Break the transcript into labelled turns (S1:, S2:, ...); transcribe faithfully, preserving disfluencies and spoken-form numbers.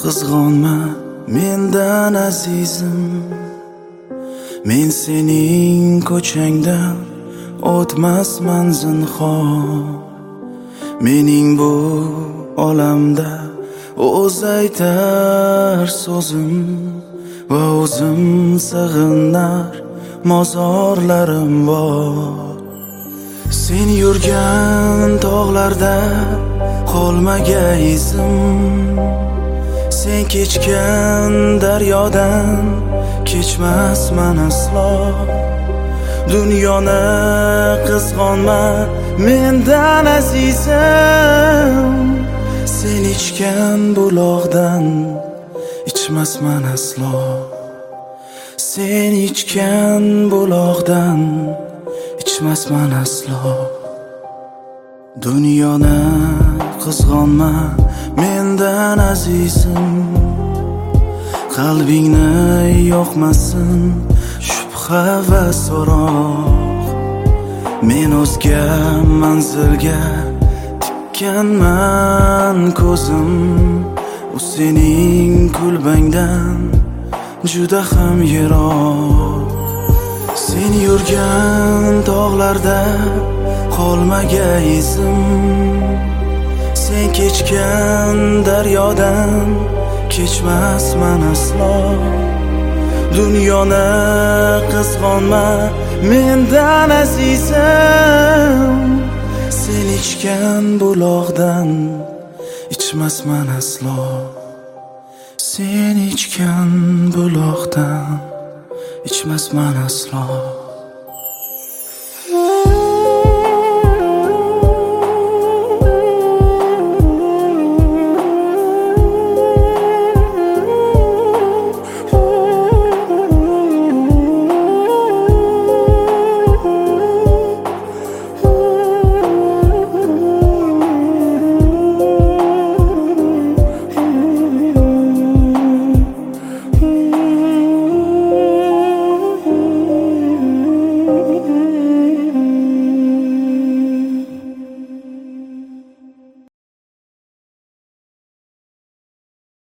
S1: qizg'onma mendan azizim, men sening ko'changdan o'tmasman zinhor. Mening bu olamda o'z aytar so'zim va o'zim sig'inar mozorlarim bor. Sen yurgan tog'larda qolmagay izim, sen kechgan daryodan kechmasman aslo. Dunyoni qizg'onma mendan azizim, sen ichgan buloqdan ichmasman aslo. Sen ichgan buloqdan ichmasman aslo. Dunyoni qizg'onma mendan azizim, qalbingni yoqmasin shubha va so'roq. Men o'zga manzilga tikkanman ko'zim, u sening kulbangdan juda ham yiroq. Sen yurgan tog'larda qolmagay izim, sen kechgan daryodan kechmasman aslo. Dunyoni qizg'onma mendan azizim, sen ichgan buloqdan ichmasman aslo. Sen ichgan buloqdan ichmasman aslo.